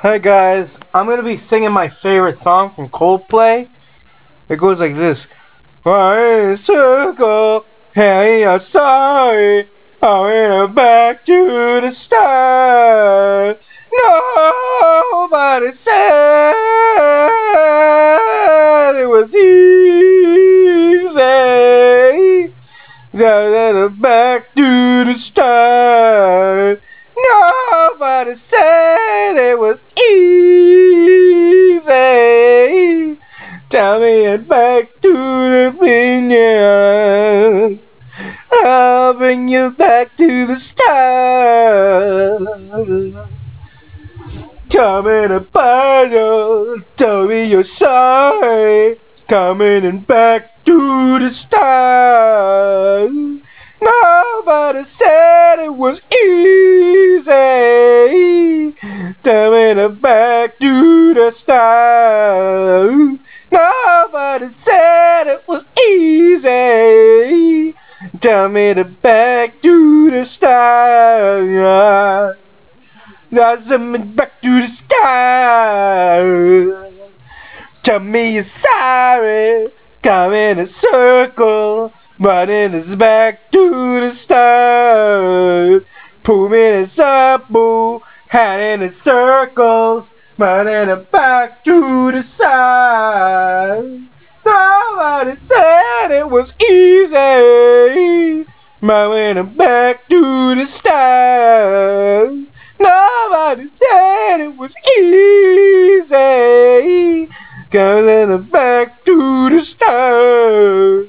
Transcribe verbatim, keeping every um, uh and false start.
Hey guys, I'm gonna be singing my favorite song from Coldplay. It goes like this. Why in a circle, hey, I'm sorry. I went back to the start. Nobody said it was easy. Got back to the start. Nobody said it was easy. Tell me it back to the vineyard. I'll bring you back to the start. Come in a bottle, tell me you're sorry. Coming and back to the start. Nobody said it was easy. Coming and back to the start. Nobody said it was easy. Tell me to back to the start. Now send me back to the start. Tell me you're sorry. Come in a circle, but it is back to the start. Pull me in a circle, hand in a circles, but in a back to the side. Nobody said it was easy. But when I'm back to the start. Nobody said it was easy. Going back to the start.